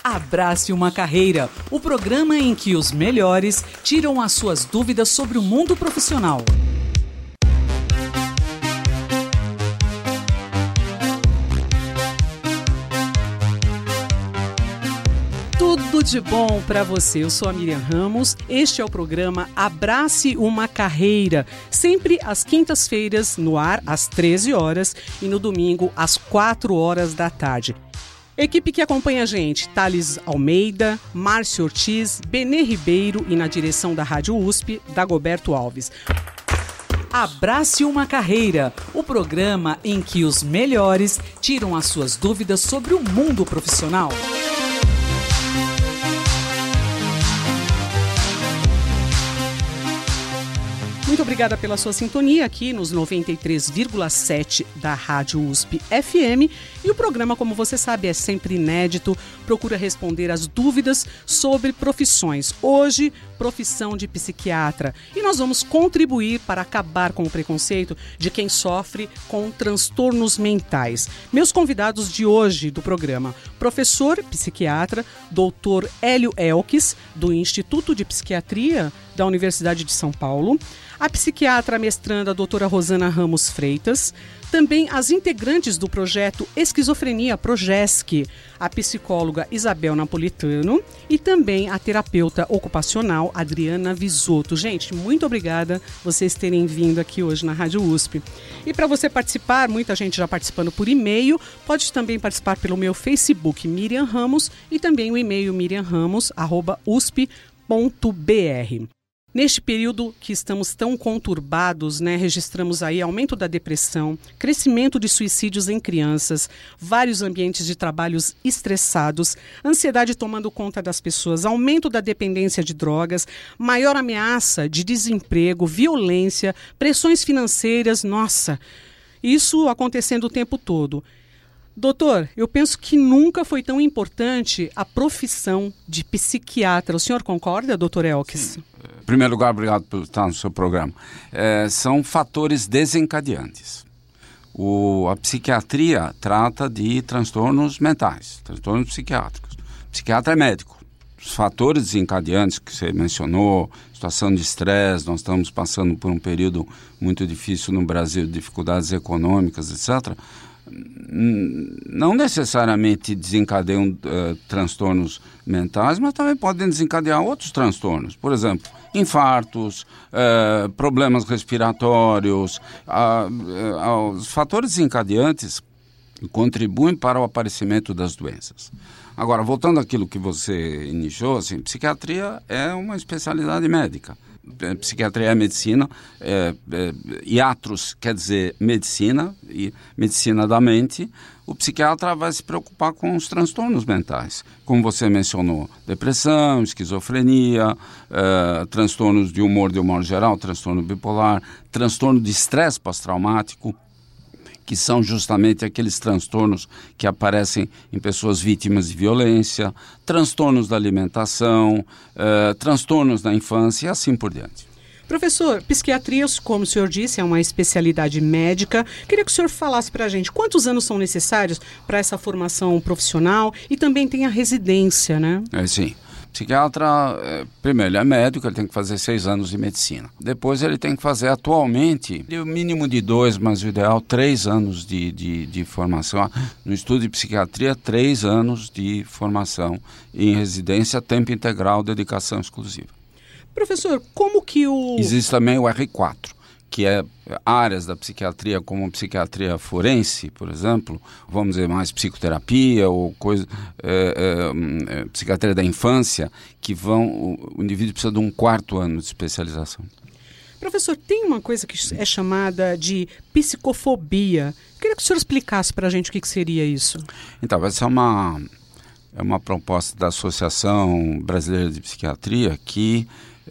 Abrace uma Carreira, o programa em que os melhores tiram as suas dúvidas sobre o mundo profissional. Tudo de bom para você. Eu sou a Miriam Ramos. Este é o programa Abrace uma Carreira, sempre às quintas-feiras no ar às 13 horas e no domingo às 4 horas da tarde. Equipe que acompanha a gente: Thales Almeida, Márcio Ortiz, Benê Ribeiro e na direção da Rádio USP, Dagoberto Alves. Abrace uma Carreira, o programa em que os melhores tiram as suas dúvidas sobre o mundo profissional. Muito obrigada pela sua sintonia aqui nos 93,7 da Rádio USP FM. E o programa, como você sabe, é sempre inédito, procura responder as dúvidas sobre profissões. Hoje, profissão de psiquiatra. E nós vamos contribuir para acabar com o preconceito de quem sofre com transtornos mentais. Meus convidados de hoje do programa: professor psiquiatra, doutor Hélio Elques, do Instituto de Psiquiatria da Universidade de São Paulo, a psiquiatra mestranda doutora Rosana Ramos Freitas, também as integrantes do projeto Esquizofrenia Progesc, a psicóloga Isabel Napolitano e também a terapeuta ocupacional Adriana Visotto. Gente, muito obrigada vocês terem vindo aqui hoje na Rádio USP. E para você participar, muita gente já participando por e-mail, pode também participar pelo meu Facebook Miriam Ramos e também o e-mail miriamramos@usp.br. Neste período que estamos tão conturbados, registramos aí aumento da depressão, crescimento de suicídios em crianças, vários ambientes de trabalhos estressados, ansiedade tomando conta das pessoas, aumento da dependência de drogas, maior ameaça de desemprego, violência, pressões financeiras, nossa, isso acontecendo o tempo todo. Doutor, eu penso que nunca foi tão importante a profissão de psiquiatra. O senhor concorda, doutor Elques? Sim. Em primeiro lugar, obrigado por estar no seu programa. São fatores desencadeantes. A psiquiatria trata de transtornos mentais, transtornos psiquiátricos. O psiquiatra é médico. Os fatores desencadeantes que você mencionou, situação de estresse, nós estamos passando por um período muito difícil no Brasil, dificuldades econômicas, etc., não necessariamente desencadeiam transtornos mentais, mas também podem desencadear outros transtornos. Por exemplo, infartos, problemas respiratórios. Os fatores desencadeantes contribuem para o aparecimento das doenças. Agora, voltando àquilo que você iniciou, assim, psiquiatria é uma especialidade médica. Psiquiatria é medicina, iatros quer dizer medicina, e medicina da mente. O psiquiatra vai se preocupar com os transtornos mentais, como você mencionou, depressão, esquizofrenia, transtornos de humor geral, transtorno bipolar, transtorno de estresse pós-traumático, que são justamente aqueles transtornos que aparecem em pessoas vítimas de violência, transtornos da alimentação, transtornos da infância e assim por diante. Professor, psiquiatria, como o senhor disse, é uma especialidade médica. Queria que o senhor falasse para a gente quantos anos são necessários para essa formação profissional e também tem a residência, né? Sim. Psiquiatra, primeiro, ele é médico, ele tem que fazer 6 anos de medicina. Depois ele tem que fazer, atualmente, o mínimo de 2, mas o ideal 3 anos de formação. No estudo de psiquiatria, 3 anos de formação. Em residência, tempo integral, dedicação exclusiva. Professor, como que Existe também o R4, que é áreas da psiquiatria, como psiquiatria forense, por exemplo, vamos dizer, mais psicoterapia ou psiquiatria da infância, que o indivíduo precisa de um 4º ano de especialização. Professor, tem uma coisa que é chamada de psicofobia. Queria que o senhor explicasse para a gente o que seria isso. Então, essa é uma proposta da Associação Brasileira de Psiquiatria que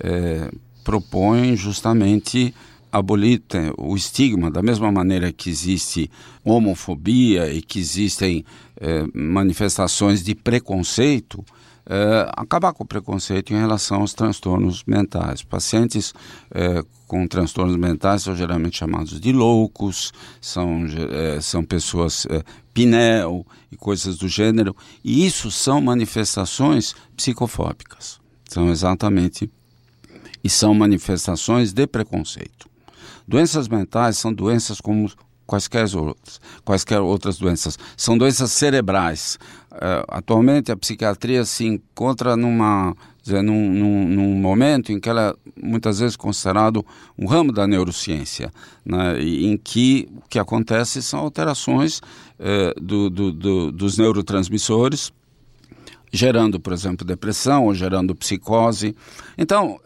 propõe justamente abolir o estigma, da mesma maneira que existe homofobia e que existem manifestações de preconceito, acabar com o preconceito em relação aos transtornos mentais. Pacientes com transtornos mentais são geralmente chamados de loucos, são pessoas pinel e coisas do gênero, e isso são manifestações psicofóbicas. E são manifestações de preconceito. Doenças mentais são doenças como quaisquer outras doenças. São doenças cerebrais. Atualmente a psiquiatria se encontra num momento em que ela é muitas vezes considerado um ramo da neurociência, né, em que o que acontece são alterações dos neurotransmissores, gerando, por exemplo, depressão ou gerando psicose. Então,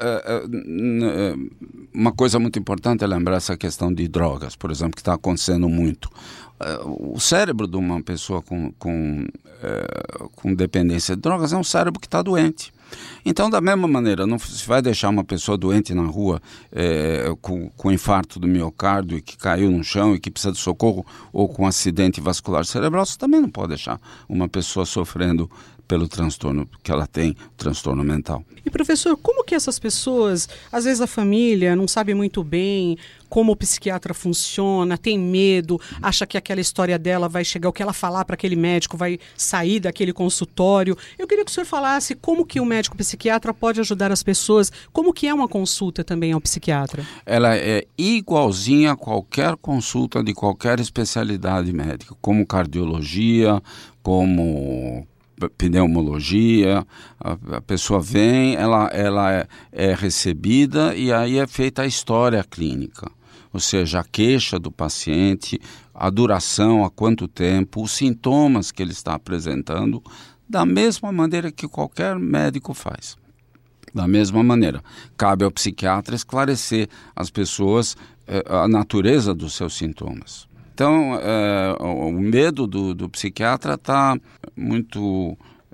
uma coisa muito importante é lembrar essa questão de drogas, por exemplo, que está acontecendo muito. O cérebro de uma pessoa com dependência de drogas é um cérebro que está doente. Então, da mesma maneira, não se vai deixar uma pessoa doente na rua com infarto do miocárdio e que caiu no chão e que precisa de socorro, ou com acidente vascular cerebral. Você também não pode deixar uma pessoa sofrendo pelo transtorno que ela tem, transtorno mental. E professor, como que essas pessoas, às vezes a família não sabe muito bem como o psiquiatra funciona, tem medo, acha que aquela história dela vai chegar, o que ela falar para aquele médico vai sair daquele consultório. Eu queria que o senhor falasse como que o médico psiquiatra pode ajudar as pessoas, como que é uma consulta também ao psiquiatra? Ela é igualzinha a qualquer consulta de qualquer especialidade médica, como cardiologia, como pneumologia. A pessoa vem, ela é recebida e aí é feita a história clínica, ou seja, a queixa do paciente, a duração, há quanto tempo, os sintomas que ele está apresentando, da mesma maneira que qualquer médico faz. Da mesma maneira, cabe ao psiquiatra esclarecer às pessoas a natureza dos seus sintomas. Então, o medo do psiquiatra está muito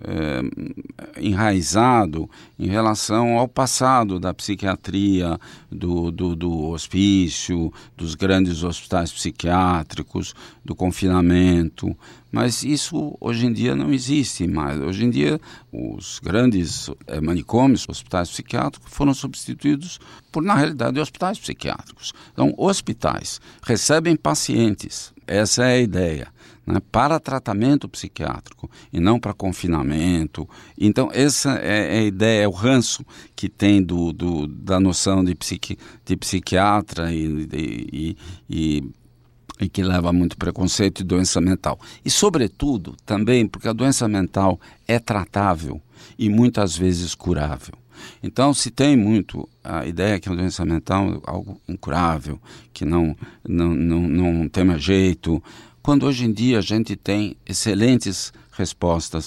enraizado em relação ao passado da psiquiatria, do hospício, dos grandes hospitais psiquiátricos, do confinamento. Mas isso hoje em dia não existe mais. Hoje em dia, os grandes manicômios, hospitais psiquiátricos, foram substituídos por, na realidade, hospitais psiquiátricos. Então, hospitais recebem pacientes, essa é a ideia, né, para tratamento psiquiátrico e não para confinamento. Então, essa é a ideia, é o ranço que tem da noção de psiquiatra e que leva a muito preconceito e doença mental. E, sobretudo, também porque a doença mental é tratável e muitas vezes curável. Então, se tem muito a ideia que a doença mental é algo incurável, que não tem mais jeito, quando hoje em dia a gente tem excelentes respostas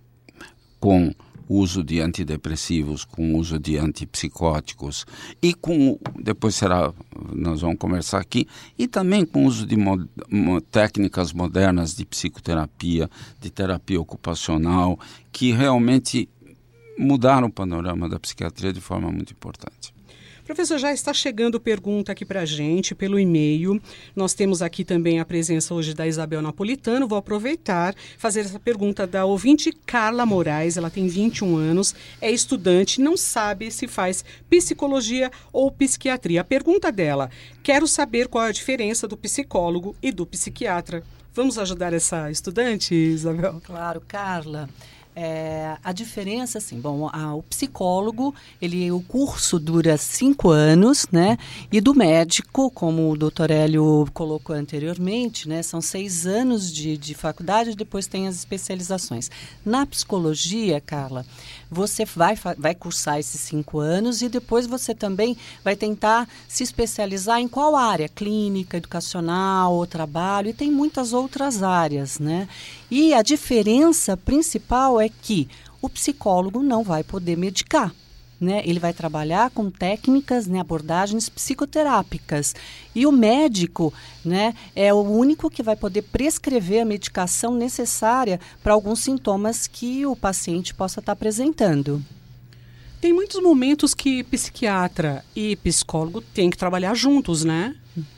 com o uso de antidepressivos, com o uso de antipsicóticos e depois nós vamos conversar aqui, e também com o uso de técnicas modernas de psicoterapia, de terapia ocupacional, que realmente mudaram o panorama da psiquiatria de forma muito importante. Professor, já está chegando pergunta aqui para a gente pelo e-mail. Nós temos aqui também a presença hoje da Isabel Napolitano. Vou aproveitar fazer essa pergunta da ouvinte Carla Moraes. Ela tem 21 anos, é estudante, não sabe se faz psicologia ou psiquiatria. A pergunta dela: quero saber qual é a diferença do psicólogo e do psiquiatra. Vamos ajudar essa estudante, Isabel? Claro, Carla. A diferença, assim, o psicólogo, o curso dura 5 anos, né? E do médico, como o doutor Hélio colocou anteriormente, né? São 6 anos de faculdade, depois tem as especializações. Na psicologia, Carla, você vai cursar esses 5 anos e depois você também vai tentar se especializar em qual área? Clínica, educacional, trabalho, e tem muitas outras áreas, né? E a diferença principal é que o psicólogo não vai poder medicar, né? Ele vai trabalhar com técnicas, né, abordagens psicoterápicas. E o médico, né, é o único que vai poder prescrever a medicação necessária para alguns sintomas que o paciente possa estar apresentando. Tem muitos momentos que psiquiatra e psicólogo têm que trabalhar juntos, né?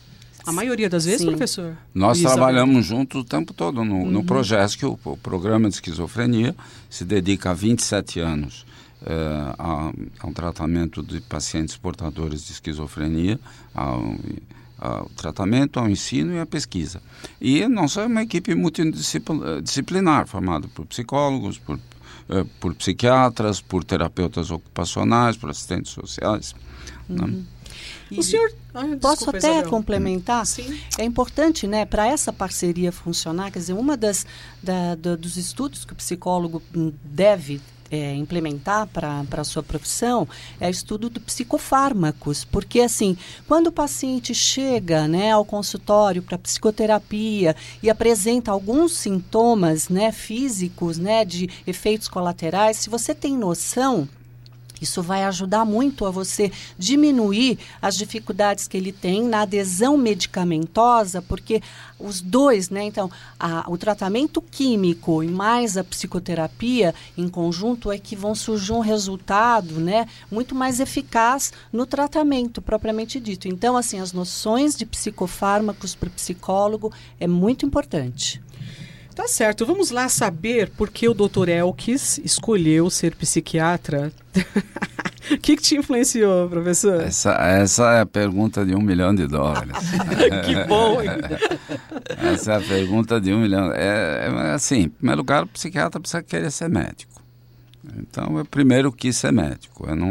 A maioria das vezes, Sim. professor? Nós Isabel. trabalhamos juntos o tempo todo no PROGESC, o Programa de Esquizofrenia, se dedica há 27 anos ao tratamento de pacientes portadores de esquizofrenia, ao tratamento, ao ensino e à pesquisa. E nós somos uma equipe multidisciplinar, formada por psicólogos, por psiquiatras, por terapeutas ocupacionais, por assistentes sociais. Né? O senhor... Posso até Isabel. complementar? Sim. É importante, né, para essa parceria funcionar, quer dizer, uma dos estudos que o psicólogo deve implementar para a sua profissão é o estudo de psicofármacos, porque assim, quando o paciente chega, né, ao consultório para psicoterapia e apresenta alguns sintomas, né, físicos, né, de efeitos colaterais, se você tem noção, isso vai ajudar muito a você diminuir as dificuldades que ele tem na adesão medicamentosa, porque os dois, né, então, o tratamento químico e mais a psicoterapia em conjunto é que vão surgir um resultado, né, muito mais eficaz no tratamento propriamente dito. Então, assim, as noções de psicofármacos para o psicólogo é muito importante. Tá certo, vamos lá saber por que o Dr. Elkis escolheu ser psiquiatra. O que te influenciou, professor? Essa é a pergunta de $1 milhão. Que bom! Essa é a pergunta de $1 milhão. Assim, em primeiro lugar, o psiquiatra precisa querer ser médico. Então, eu primeiro quis ser médico. Eu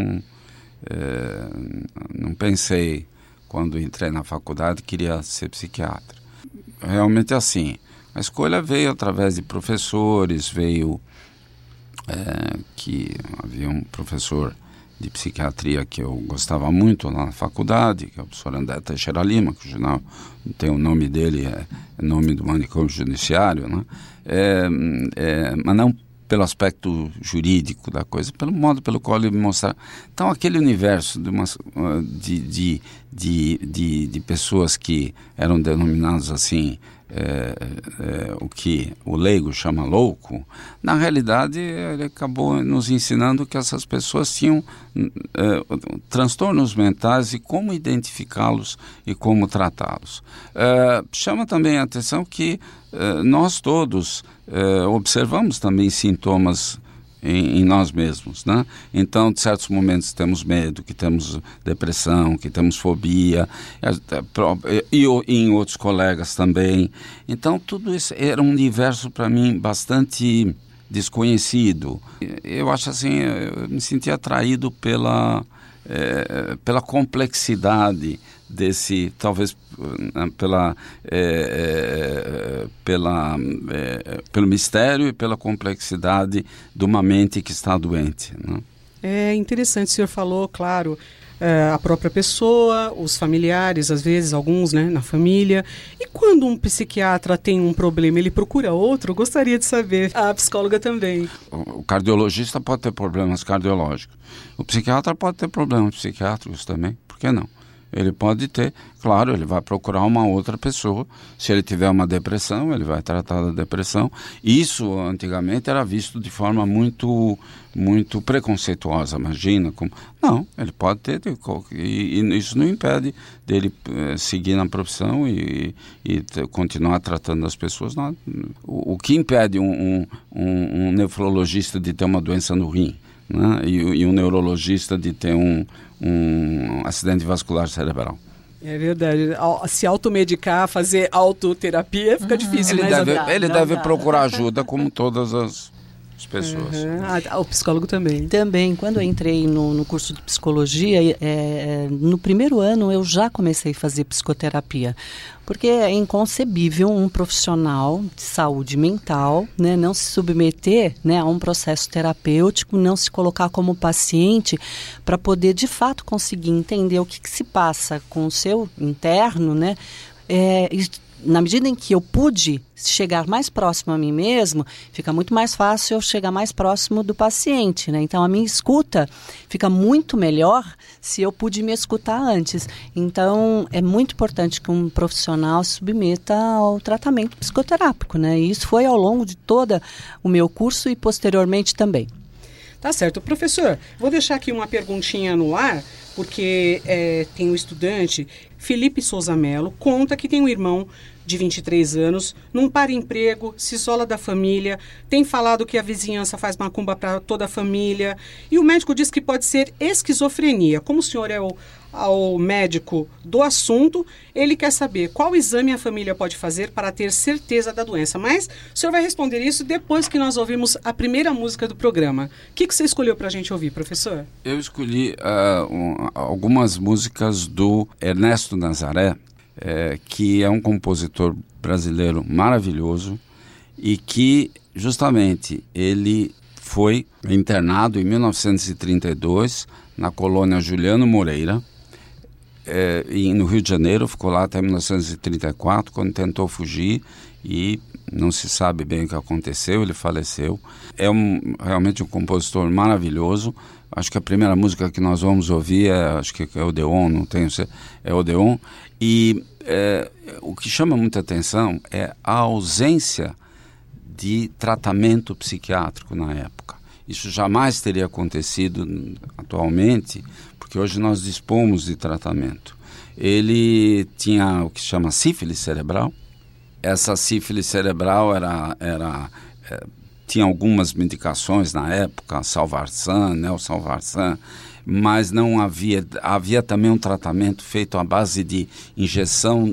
não pensei, quando entrei na faculdade, que queria ser psiquiatra. Realmente assim. A escolha veio através de professores, veio que havia um professor de psiquiatria que eu gostava muito lá na faculdade, que é o professor André Teixeira Lima, que o jornal tem o nome dele, é nome do manicômio judiciário, né? Mas não pelo aspecto jurídico da coisa, pelo modo pelo qual ele mostrava. Então, aquele universo de pessoas que eram denominadas assim, o que o leigo chama louco, na realidade ele acabou nos ensinando que essas pessoas tinham transtornos mentais e como identificá-los e como tratá-los. Chama também a atenção que nós todos observamos também sintomas em nós mesmos, né? Então, de certos momentos temos medo, que temos depressão, que temos fobia, e em outros colegas também. Então, tudo isso era um universo para mim bastante desconhecido. Eu acho assim, eu me senti atraído pela complexidade desse, talvez pelo mistério e pela complexidade de uma mente que está doente, né? É interessante, o senhor falou, claro, a própria pessoa, os familiares, às vezes, alguns, né, na família. E quando um psiquiatra tem um problema, ele procura outro? Eu gostaria de saber. A psicóloga também. O cardiologista pode ter problemas cardiológicos. O psiquiatra pode ter problemas psiquiátricos também. Por que não? Ele pode ter, claro, ele vai procurar uma outra pessoa. Se ele tiver uma depressão, ele vai tratar da depressão. Isso, antigamente, era visto de forma muito preconceituosa. Imagina como... Não, ele pode ter, e isso não impede dele seguir na profissão e continuar tratando as pessoas. Não. O que impede um nefrologista de ter uma doença no rim, né? E um neurologista de ter um acidente vascular cerebral? É verdade. Se automedicar, fazer autoterapia, fica difícil. Ele deve procurar ajuda, como todas as pessoas. O psicólogo também. Também, quando eu entrei no curso de psicologia, no primeiro ano eu já comecei a fazer psicoterapia, porque é inconcebível um profissional de saúde mental, né, não se submeter, né, a um processo terapêutico, não se colocar como paciente para poder de fato conseguir entender o que se passa com o seu interno, né, na medida em que eu pude chegar mais próximo a mim mesmo, fica muito mais fácil eu chegar mais próximo do paciente, né? Então, a minha escuta fica muito melhor se eu pude me escutar antes. Então, é muito importante que um profissional se submeta ao tratamento psicoterápico, né? E isso foi ao longo de todo o meu curso e posteriormente também. Tá certo. Professor, vou deixar aqui uma perguntinha no ar porque tem um estudante, Felipe Souza Mello, conta que tem um irmão de 23 anos, não para emprego, se isola da família, tem falado que a vizinhança faz macumba para toda a família, e o médico diz que pode ser esquizofrenia. Como o senhor é o médico do assunto, ele quer saber qual exame a família pode fazer para ter certeza da doença. Mas o senhor vai responder isso depois que nós ouvimos a primeira música do programa. O que você escolheu para a gente ouvir, professor? Eu escolhi algumas músicas do Ernesto Nazaré, que é um compositor brasileiro maravilhoso e que justamente ele foi internado em 1932 na colônia Juliano Moreira, no Rio de Janeiro, ficou lá até 1934, quando tentou fugir e não se sabe bem o que aconteceu, ele faleceu. É realmente um compositor maravilhoso. Acho que a primeira música que nós vamos ouvir acho que é Odeon, não tenho certeza, é Odeon. E o que chama muita atenção é a ausência de tratamento psiquiátrico na época. Isso jamais teria acontecido atualmente, porque hoje nós dispomos de tratamento. Ele tinha o que chama sífilis cerebral. Essa sífilis cerebral tinha algumas medicações na época, Salvarsan, Neosalvarsan, mas não havia também um tratamento feito à base de injeção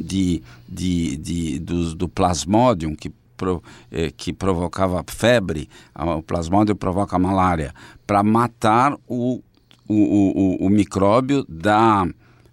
do plasmódium, que provocava febre. O plasmódio provoca malária, para matar o micróbio da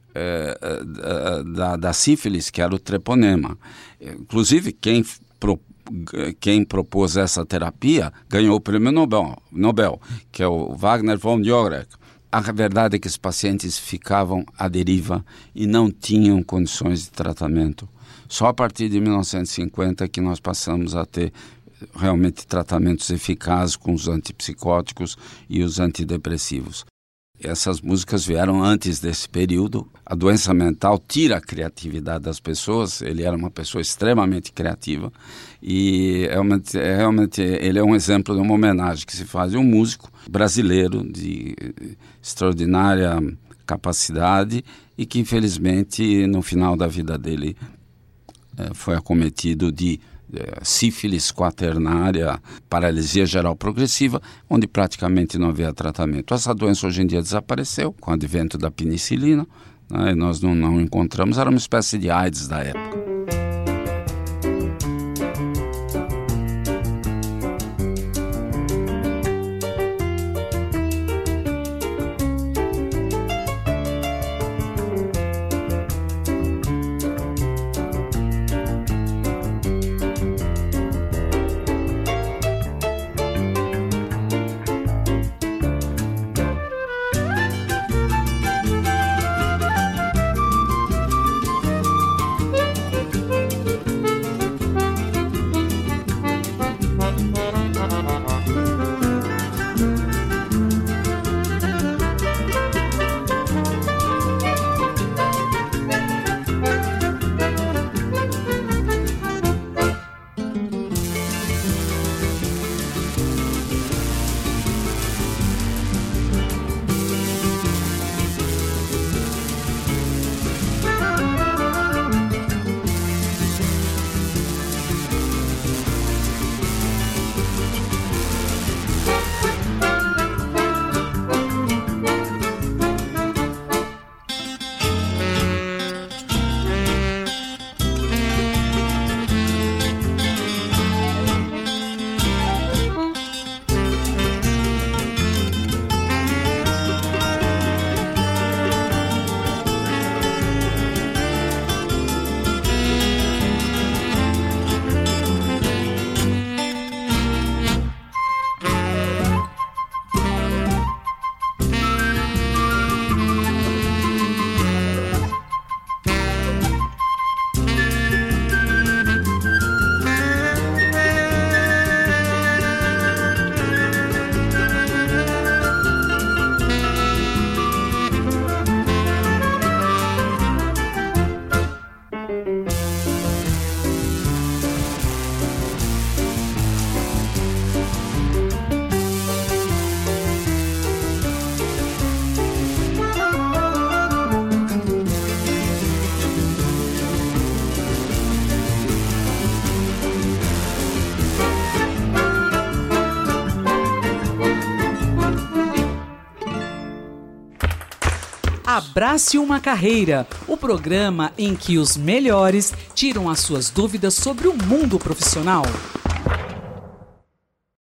sífilis, que era o treponema. Inclusive, quem propôs essa terapia ganhou o prêmio Nobel, que é o Wagner von Jauregg. A verdade é que os pacientes ficavam à deriva e não tinham condições de tratamento. Só a partir de 1950 que nós passamos a ter realmente tratamentos eficazes com os antipsicóticos e os antidepressivos. Essas músicas vieram antes desse período. A doença mental tira a criatividade das pessoas. Ele era uma pessoa extremamente criativa e realmente ele é um exemplo de uma homenagem que se faz a um músico brasileiro de extraordinária capacidade e que infelizmente no final da vida dele foi acometido de sífilis quaternária, paralisia geral progressiva, onde praticamente não havia tratamento. Essa doença hoje em dia desapareceu com o advento da penicilina, né, e nós não encontramos, era uma espécie de AIDS da época. Abrace uma Carreira, o programa em que os melhores tiram as suas dúvidas sobre o mundo profissional.